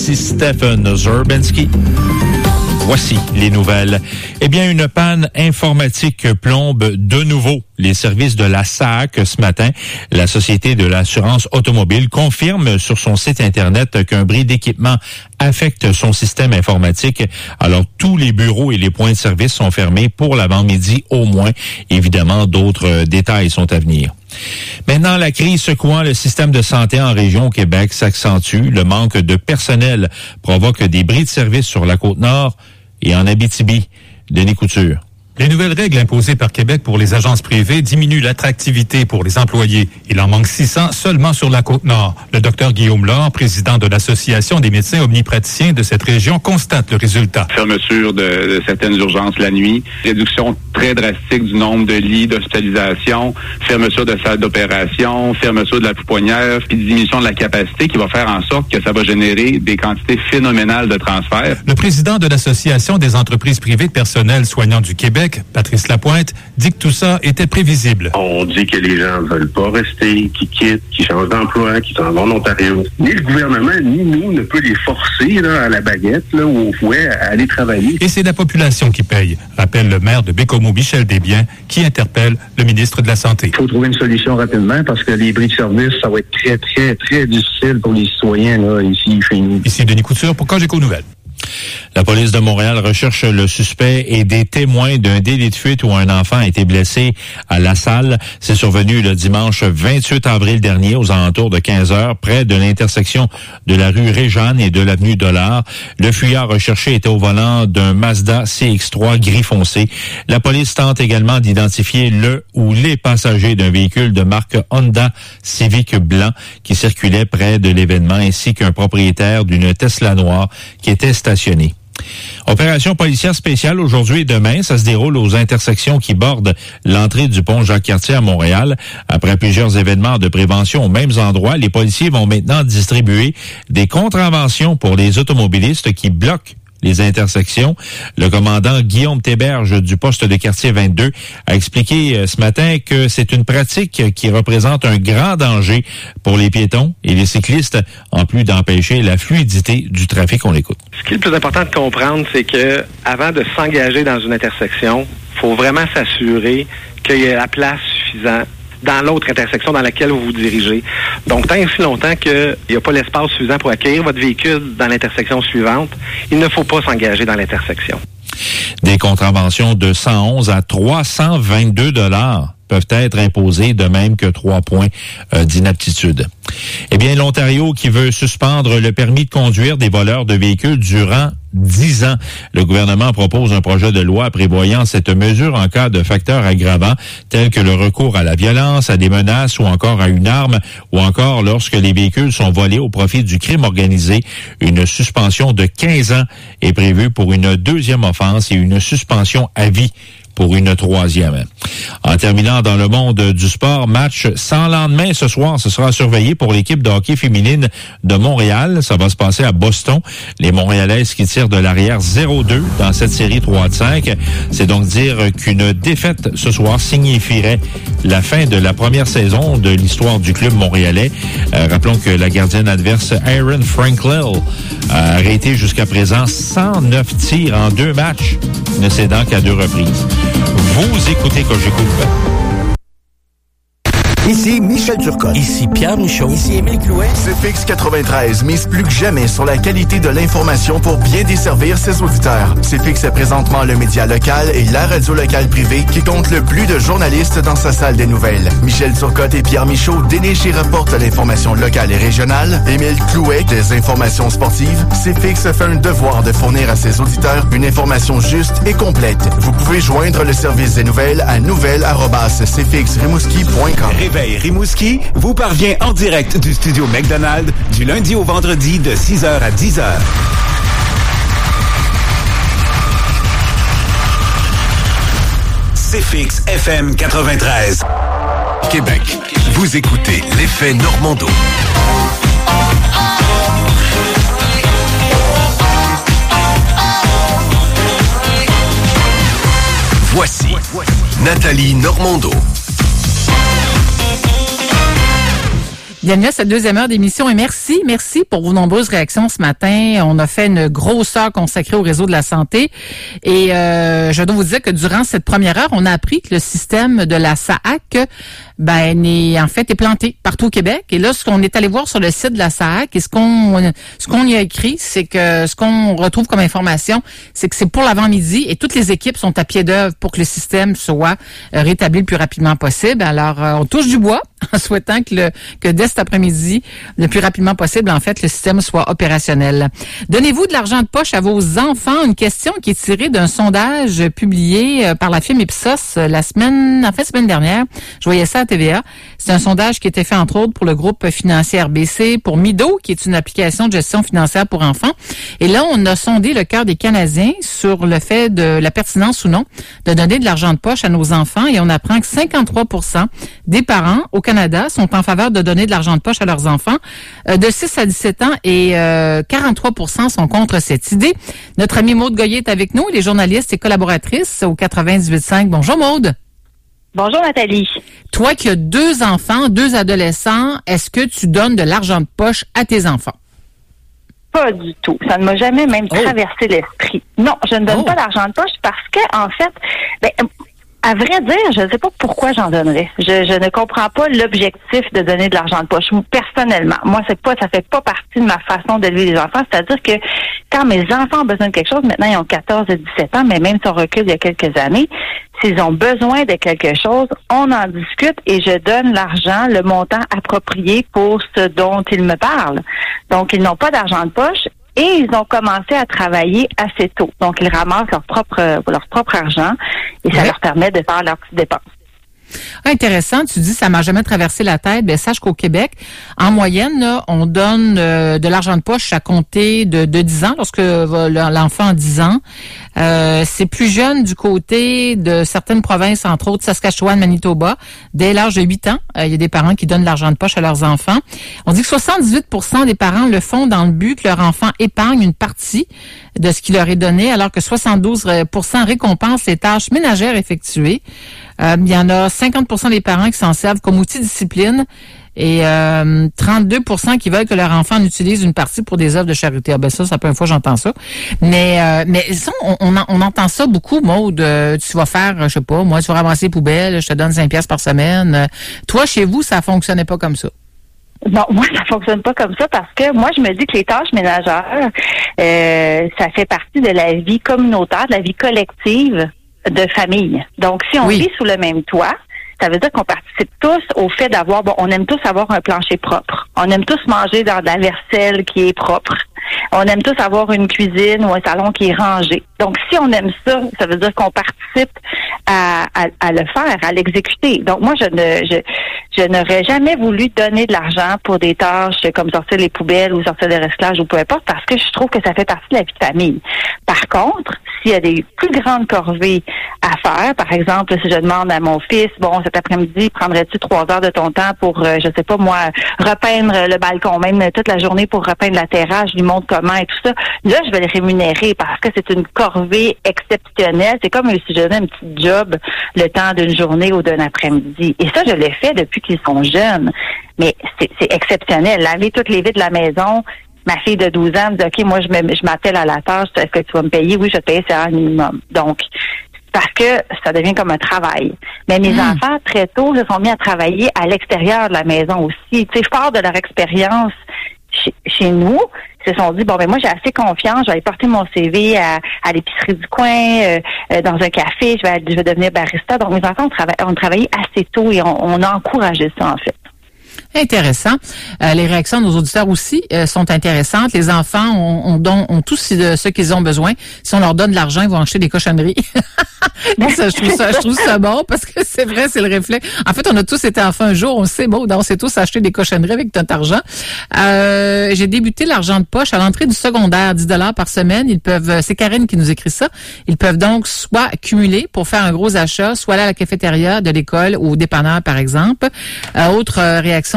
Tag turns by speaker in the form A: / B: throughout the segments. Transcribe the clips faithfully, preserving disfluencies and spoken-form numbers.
A: Ici Stephen Zerbinsky. Voici les nouvelles. Eh bien, une panne informatique plombe de nouveau les services de la S A C ce matin. La Société de l'assurance automobile confirme sur son site Internet qu'un bris d'équipement affecte son système informatique. Alors, tous les bureaux et les points de service sont fermés pour l'avant-midi au moins. Évidemment, d'autres détails sont à venir. Maintenant, la crise secouant le système de santé en région au Québec s'accentue. Le manque de personnel provoque des bris de service sur la Côte-Nord et en Abitibi. Denis Couture.
B: Les nouvelles règles imposées par Québec pour les agences privées diminuent l'attractivité pour les employés. Il en manque six cents seulement sur la Côte-Nord. Le docteur Guillaume Laure, président de l'Association des médecins omnipraticiens de cette région, constate le résultat.
C: Fermeture de, de certaines urgences la nuit, réduction très drastique du nombre de lits d'hospitalisation, fermeture de salles d'opération, fermeture de la pouponnière, puis diminution de la capacité qui va faire en sorte que ça va générer des quantités phénoménales de transferts.
B: Le président de l'Association des entreprises privées de personnel soignant du Québec, Patrice Lapointe, dit que tout ça était prévisible.
D: On dit que les gens ne veulent pas rester, qu'ils quittent, qu'ils changent d'emploi, qu'ils s'en vont en Ontario. Ni le gouvernement, ni nous ne peut les forcer là, à la baguette là, ou au fouet à aller travailler.
B: Et c'est la population qui paye, rappelle le maire de Bécomo, Michel Desbiens, qui interpelle le ministre de la Santé.
E: Il faut trouver une solution rapidement parce que les bris de service, ça va être très, très, très difficile pour les citoyens là, ici, chez nous.
B: Ici Denis Couture pour Cogeco Nouvelles.
A: La police de Montréal recherche le suspect et des témoins d'un délit de fuite où un enfant a été blessé à La Salle. C'est survenu le dimanche vingt-huit avril dernier aux alentours de quinze heures près de l'intersection de la rue Réjeanne et de l'avenue Dollard. Le fuyard recherché était au volant d'un Mazda C X trois gris foncé. La police tente également d'identifier le ou les passagers d'un véhicule de marque Honda Civic blanc qui circulait près de l'événement ainsi qu'un propriétaire d'une Tesla noire qui était stationné. Opération policière spéciale aujourd'hui et demain. Ça se déroule aux intersections qui bordent l'entrée du pont Jacques-Cartier à Montréal. Après plusieurs événements de prévention aux mêmes endroits, les policiers vont maintenant distribuer des contraventions pour les automobilistes qui bloquent les intersections. Le commandant Guillaume Théberge du poste de quartier vingt-deux a expliqué ce matin que c'est une pratique qui représente un grand danger pour les piétons et les cyclistes, en plus d'empêcher la fluidité du trafic. On l'écoute.
F: Ce qui est le plus important de comprendre, c'est que avant de s'engager dans une intersection, il faut vraiment s'assurer qu'il y a la place suffisante dans l'autre intersection dans laquelle vous vous dirigez. Donc, tant et si longtemps qu'il n'y a pas l'espace suffisant pour accueillir votre véhicule dans l'intersection suivante, il ne faut pas s'engager dans l'intersection.
A: Des contraventions de cent onze à trois cent vingt-deux dollars peuvent être imposés, de même que trois points euh, d'inaptitude. Eh bien, l'Ontario qui veut suspendre le permis de conduire des voleurs de véhicules durant dix ans. Le gouvernement propose un projet de loi prévoyant cette mesure en cas de facteurs aggravants tels que le recours à la violence, à des menaces ou encore à une arme, ou encore lorsque les véhicules sont volés au profit du crime organisé. Une suspension de quinze ans est prévue pour une deuxième offense et une suspension à vie pour une troisième. En terminant dans le monde du sport, match sans lendemain ce soir. Ce sera surveillé pour l'équipe de hockey féminine de Montréal. Ça va se passer à Boston. Les Montréalaises qui tirent de l'arrière zéro deux dans cette série trois à cinq. C'est donc dire qu'une défaite ce soir signifierait la fin de la première saison de l'histoire du club montréalais. Euh, rappelons que la gardienne adverse, Erin Franklin, a arrêté jusqu'à présent cent neuf tirs en deux matchs, ne cédant qu'à deux reprises. Vous écoutez Cogeco Nouvelles.
G: Ici Michel Turcotte.
H: Ici Pierre Michaud.
G: Ici Émile Clouet. C F X quatre-vingt-treize mise plus que jamais sur la qualité de l'information pour bien desservir ses auditeurs. C F X est présentement le média local et la radio locale privée qui compte le plus de journalistes dans sa salle des nouvelles. Michel Turcotte et Pierre Michaud dénichent et rapportent l'information locale et régionale. Émile Clouet, des informations sportives. C F X fait un devoir de fournir à ses auditeurs une information juste et complète. Vous pouvez joindre le service des nouvelles à nouvelles arobase c f x rimouski point com.
I: Réveil Rimouski vous parvient en direct du studio McDonald du lundi au vendredi de six heures à dix heures. C F X F M quatre-vingt-treize.
J: Québec, vous écoutez l'effet Normando. Voici Nathalie Normando.
H: Bienvenue à cette deuxième heure d'émission et merci, merci pour vos nombreuses réactions ce matin. On a fait une grosse heure consacrée au réseau de la santé et euh, je dois vous dire que durant cette première heure, on a appris que le système de la S A A C, ben, est, en fait, est planté partout au Québec. Et là, ce qu'on est allé voir sur le site de la S A A C et ce qu'on, ce qu'on y a écrit, c'est que ce qu'on retrouve comme information, c'est que c'est pour l'avant-midi et toutes les équipes sont à pied d'œuvre pour que le système soit rétabli le plus rapidement possible. Alors, on touche du bois en souhaitant que, le, que dès cet après-midi, le plus rapidement possible, en fait, le système soit opérationnel. Donnez-vous de l'argent de poche à vos enfants? Une question qui est tirée d'un sondage publié par la firme Ipsos la semaine, en fait, semaine dernière. Je voyais ça à T V A. C'est un sondage qui a été fait, entre autres, pour le groupe financier R B C, pour Mido, qui est une application de gestion financière pour enfants. Et là, on a sondé le cœur des Canadiens sur le fait de la pertinence ou non de donner de l'argent de poche à nos enfants. Et on apprend que cinquante-trois pour cent des parents au Canada sont en faveur de donner de l'argent de poche à leurs enfants euh, de six à dix-sept ans et euh, quarante-trois pour cent sont contre cette idée. Notre amie Maude Goyer est avec nous, elle est journaliste et collaboratrice au quatre-vingt-dix-huit virgule cinq. Bonjour Maude.
K: Bonjour Nathalie.
H: Toi qui as deux enfants, deux adolescents, est-ce que tu donnes de l'argent de poche à tes enfants?
K: Pas du tout. Ça ne m'a jamais même oh. traversé l'esprit. Non, je ne donne oh. pas d'argent de poche parce que, en fait, ben, à vrai dire, je ne sais pas pourquoi j'en donnerais. Je, je ne comprends pas l'objectif de donner de l'argent de poche. Personnellement, moi, c'est pas, ça fait pas partie de ma façon d'élever les enfants. C'est-à-dire que quand mes enfants ont besoin de quelque chose, maintenant ils ont quatorze et dix-sept ans, mais même si on recule il y a quelques années, s'ils ont besoin de quelque chose, on en discute et je donne l'argent, le montant approprié pour ce dont ils me parlent. Donc, ils n'ont pas d'argent de poche. Et ils ont commencé à travailler assez tôt. Donc, ils ramassent leur propre leur propre argent et ça oui. leur permet de faire leurs petites dépenses.
H: Ah, intéressant. Tu dis ça m'a jamais traversé la tête. Ben sache qu'au Québec, en moyenne, là, on donne euh, de l'argent de poche à compter de, de dix ans, lorsque euh, l'enfant a dix ans. Euh, c'est plus jeune du côté de certaines provinces, entre autres Saskatchewan, Manitoba. Dès l'âge de huit ans, euh, il y a des parents qui donnent de l'argent de poche à leurs enfants. On dit que soixante-dix-huit pour cent des parents le font dans le but que leur enfant épargne une partie de ce qui leur est donné, alors que soixante-douze pour cent récompensent les tâches ménagères effectuées. Euh, il y en a cinquante pour cent des parents qui s'en servent comme outil de discipline et euh, trente-deux pour cent qui veulent que leur enfant en utilise une partie pour des œuvres de charité. Ah ben ça, ça peut une fois j'entends ça. Mais euh, mais ça, on, on, on entend ça beaucoup, Maude. Euh, tu vas faire, je sais pas, moi, tu vas ramasser les poubelles, je te donne cinq piastres par semaine. Euh, toi, chez vous, ça fonctionnait pas comme ça.
K: Non, moi, ça fonctionne pas comme ça parce que moi, je me dis que les tâches ménagères, euh, ça fait partie de la vie communautaire, de la vie collective de famille. Donc, si on oui. vit sous le même toit, ça veut dire qu'on participe tous au fait d'avoir, bon, on aime tous avoir un plancher propre. On aime tous manger dans de la vaisselle qui est propre. On aime tous avoir une cuisine ou un salon qui est rangé. Donc, si on aime ça, ça veut dire qu'on participe à, à, à le faire, à l'exécuter. Donc, moi, je ne, je, je n'aurais jamais voulu donner de l'argent pour des tâches comme sortir les poubelles ou sortir le recyclage ou peu importe, parce que je trouve que ça fait partie de la vie de famille. Par contre, s'il y a des plus grandes corvées à faire, par exemple, si je demande à mon fils, bon, cet après-midi, prendrais-tu trois heures de ton temps pour, euh, je sais pas moi, repeindre le balcon, même toute la journée pour repeindre la terrasse, je lui montre comment et tout ça. Là, je vais le rémunérer parce que c'est une corvée exceptionnelle. C'est comme si je donnais un petit job le temps d'une journée ou d'un après-midi. Et ça, je l'ai fait depuis qu'ils sont jeunes. Mais c'est, c'est exceptionnel. Laver toutes les vitres de la maison. Ma fille de douze ans me dit, OK, moi, je, me, je m'attelle à la tâche. Est-ce que tu vas me payer? Oui, je vais te payer, c'est un minimum. Donc, parce que ça devient comme un travail. Mais mes mmh. enfants, très tôt, se sont mis à travailler à l'extérieur de la maison aussi. Tu sais, fort de leur expérience chez, chez nous, ils se sont dit, bon, ben moi, j'ai assez confiance, je vais aller porter mon C V à, à l'épicerie du coin, euh, euh, dans un café, je vais, je vais devenir barista. Donc, mes enfants ont, trava- ont travaillé assez tôt et on, on a encouragé ça, en fait.
H: Intéressant. Euh, les réactions de nos auditeurs aussi euh, sont intéressantes. Les enfants ont, ont, don, ont tous ce, ce qu'ils ont besoin. Si on leur donne de l'argent, ils vont acheter des cochonneries. ça, je trouve ça, je trouve ça bon parce que c'est vrai, c'est le réflexe. En fait, on a tous été enfants un jour, on le sait, bon, on s'est tous acheté des cochonneries avec notre argent. Euh, j'ai débuté l'argent de poche à l'entrée du secondaire, dix dollars par semaine. Ils peuvent, c'est Karine qui nous écrit ça. Ils peuvent donc soit accumuler pour faire un gros achat, soit aller à la cafétéria de l'école ou au dépanneur, par exemple. Euh, autre euh, réaction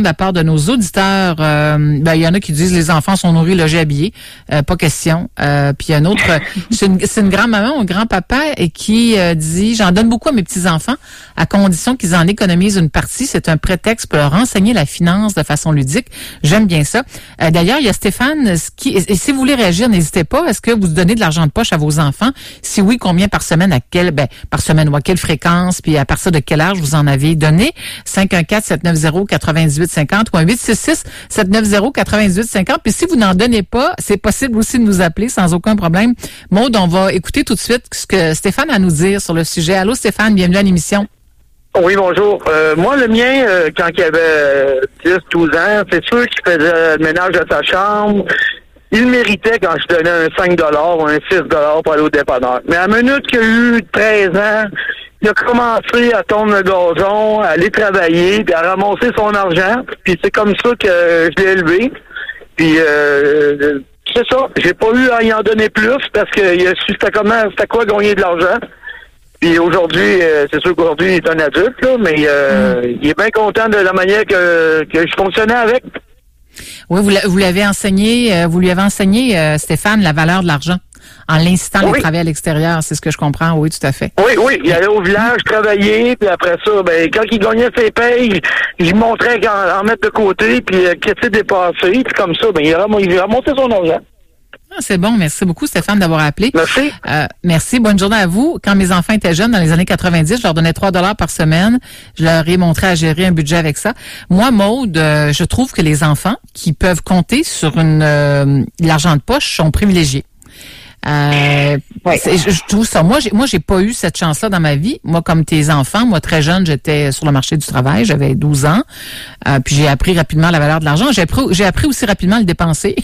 H: de la part de nos auditeurs. Euh, ben, il y en a qui disent les enfants sont nourris, logés, habillés. Euh, pas question. Euh, puis il y a un autre, c'est une, c'est une grand-maman ou un grand-papa et qui euh, dit, j'en donne beaucoup à mes petits-enfants à condition qu'ils en économisent une partie. C'est un prétexte pour leur enseigner la finance de façon ludique. J'aime bien ça. Euh, d'ailleurs, il y a Stéphane, qui, et si vous voulez réagir, n'hésitez pas. Est-ce que vous donnez de l'argent de poche à vos enfants? Si oui, combien par semaine, à quelle, ben, par semaine ou à quelle fréquence, puis à partir de quel âge vous en avez donné? cinq un quatre, sept neuf zéro, huit huit cinq zéro ou un huit six six, sept neuf zéro, huit huit cinq zéro. Puis si vous n'en donnez pas, c'est possible aussi de nous appeler sans aucun problème. Maude, on va écouter tout de suite ce que Stéphane a à nous dire sur le sujet. Allô Stéphane, bienvenue à l'émission.
L: Oui, bonjour. Euh, moi, le mien, euh, quand il avait dix douze ans, c'est sûr qu'il faisait le ménage de sa chambre. Il méritait quand je donnais un cinq dollars ou un six dollars pour aller au dépanneur. Mais à la minute qu'il a eu treize ans, il a commencé à tondre le gazon, à aller travailler, puis à ramasser son argent. Puis c'est comme ça que je l'ai élevé. Puis euh, c'est ça. J'ai pas eu à y en donner plus parce que il a su c'était comment, c'était quoi gagner de l'argent. Puis aujourd'hui, euh, c'est sûr qu'aujourd'hui, il est un adulte, là, mais euh, mm. il est bien content de la manière que, que je fonctionnais avec.
H: Oui, vous, vous l'avez enseigné, euh, vous lui avez enseigné, euh, Stéphane, la valeur de l'argent en l'incitant oui. à travailler à l'extérieur, c'est ce que je comprends, oui, tout à fait.
L: Oui, oui, il allait au village travailler, puis après ça, ben quand il gagnait ses payes, il, il montrait qu'en en mettre de côté, puis euh, qu'il était dépassé, puis comme ça, ben il a, il a remonté son argent.
H: Ah, c'est bon. Merci beaucoup, Stéphane, d'avoir appelé.
L: Merci.
H: Euh, merci. Bonne journée à vous. Quand mes enfants étaient jeunes, dans les années quatre-vingt-dix, je leur donnais trois dollars par semaine. Je leur ai montré à gérer un budget avec ça. Moi, Maude, euh, je trouve que les enfants qui peuvent compter sur une euh, l'argent de poche sont privilégiés. Euh, ouais. je, je trouve ça. Moi, j'ai, moi, j'ai pas eu cette chance-là dans ma vie. Moi, comme tes enfants, moi, très jeune, j'étais sur le marché du travail. J'avais douze ans. Euh, puis j'ai appris rapidement la valeur de l'argent. J'ai appris, j'ai appris aussi rapidement à le dépenser.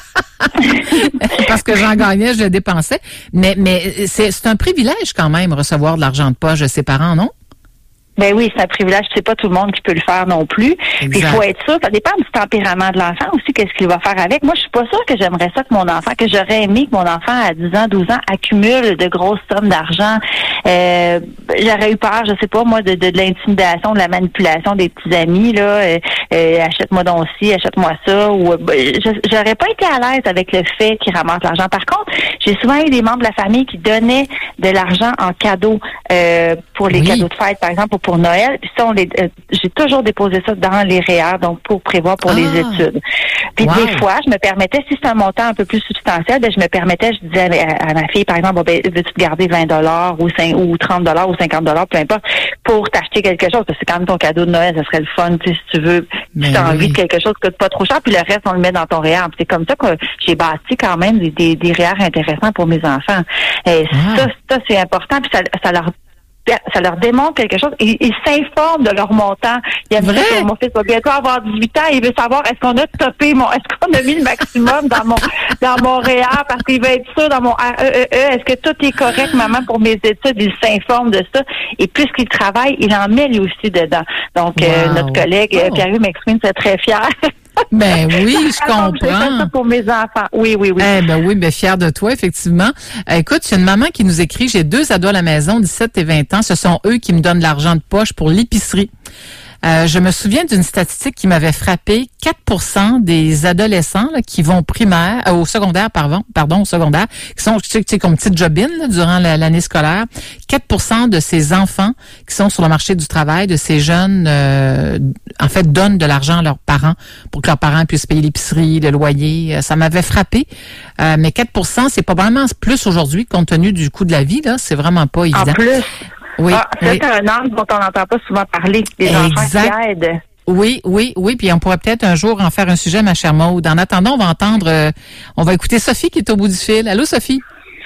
H: Parce que j'en gagnais, je le dépensais. Mais, mais c'est, c'est un privilège quand même, recevoir de l'argent de poche de ses parents, non?
K: Ben oui, c'est un privilège. C'est pas tout le monde qui peut le faire non plus. Puis il faut être sûr. Ça dépend du tempérament de l'enfant aussi, qu'est-ce qu'il va faire avec. Moi, je suis pas sûre que j'aimerais ça que mon enfant, que j'aurais aimé que mon enfant à dix ans, douze ans accumule de grosses sommes d'argent. Euh, j'aurais eu peur, je sais pas, moi, de, de, de l'intimidation, de la manipulation des petits amis, là. Euh, euh, achète-moi donc ci, achète-moi ça. Ou euh, j'aurais pas été à l'aise avec le fait qu'il ramasse l'argent. Par contre, j'ai souvent eu des membres de la famille qui donnaient de l'argent en cadeau euh, pour les oui. cadeaux de fête, par exemple, pour Noël. Puis ça, on les, euh, j'ai toujours déposé ça dans les R E E R, donc pour prévoir pour ah. les études. Puis wow. des fois, je me permettais, si c'est un montant un peu plus substantiel, ben je me permettais, je disais à, à ma fille, par exemple, ben, veux-tu te garder vingt dollars ou cinq ou trente dollars ou cinquante dollars, peu importe, pour t'acheter quelque chose, parce que c'est quand même ton cadeau de Noël, ça serait le fun, tu sais, si tu veux, si tu as envie de quelque chose qui coûte pas trop cher, puis le reste, on le met dans ton R E E R. Puis c'est comme ça que j'ai bâti quand même des, des, des R E E R intéressants pour mes enfants. Et ah. ça, ça, c'est important, puis ça, ça leur ça leur démontre quelque chose. Ils, ils s'informent de leur montant. Il y a vrai? Que mon fils va bientôt avoir dix-huit ans. Il veut savoir est-ce qu'on a topé mon, est-ce qu'on a mis le maximum dans mon, dans mon R E E R parce qu'il veut être sûr dans mon R E E E. Est-ce que tout est correct, maman, pour mes études? Il s'informe de ça. Et puisqu'il travaille, il en met lui aussi dedans. Donc, wow. euh, notre collègue, oh. Pierre-Hugues McSween, c'est très fier.
H: Ben oui, je comprends.
K: J'ai fait ça pour mes enfants. Oui, oui, oui.
H: Eh ben oui, ben fière de toi, effectivement. Euh, écoute, il y a une maman qui nous écrit, j'ai deux ados à la maison, dix-sept et vingt ans. Ce sont eux qui me donnent de l'argent de poche pour l'épicerie. Euh, je me souviens d'une statistique qui m'avait frappé. quatre pour cent des adolescents là, qui vont primaire, euh, au secondaire, pardon, pardon, au secondaire, qui sont, tu sais, comme petite jobine là, durant la, l'année scolaire. quatre pour cent de ces enfants qui sont sur le marché du travail, de ces jeunes, euh, en fait, donnent de l'argent à leurs parents pour que leurs parents puissent payer l'épicerie, le loyer. Ça m'avait frappé. Euh, mais quatre pour cent, c'est probablement plus aujourd'hui, compte tenu du coût de la vie. Là, c'est vraiment pas évident.
K: En plus.
H: Oui,
K: ah, c'est
H: oui.
K: un angle dont on n'entend pas souvent parler, les
H: exact.
K: enfants qui aident.
H: Oui, oui, oui, puis on pourrait peut-être un jour en faire un sujet, ma chère Maude. En attendant, on va entendre, euh, on va écouter Sophie qui est au bout du fil. Allô, Sophie?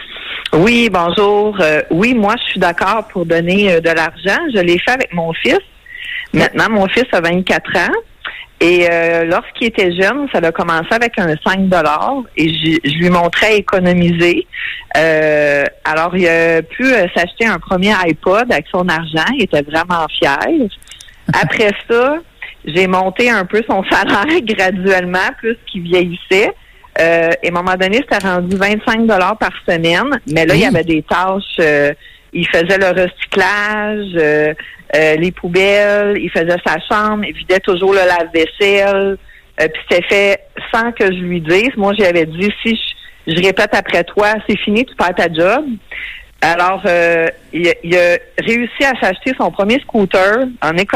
M: Oui, bonjour. Euh, oui, moi, je suis d'accord pour donner euh, de l'argent. Je l'ai fait avec mon fils. Maintenant, mon fils a vingt-quatre ans. Et euh, lorsqu'il était jeune, ça a commencé avec un cinq dollars et je, je lui montrais économiser. Euh, alors, il a pu euh, s'acheter un premier iPod avec son argent. Il était vraiment fier. Après ça, j'ai monté un peu son salaire graduellement, plus qu'il vieillissait. Euh, et à un moment donné, c'était rendu vingt-cinq dollars par semaine. Mais là, oui. Il y avait des tâches... Euh, il faisait le recyclage, euh, euh, les poubelles, il faisait sa chambre, il vidait toujours le lave-vaisselle. Euh, puis c'était fait sans que je lui dise. Moi, j'avais dit, si je, je répète après toi, c'est fini, tu perds ta job. Alors, euh, il, il a réussi à s'acheter son premier scooter en économie.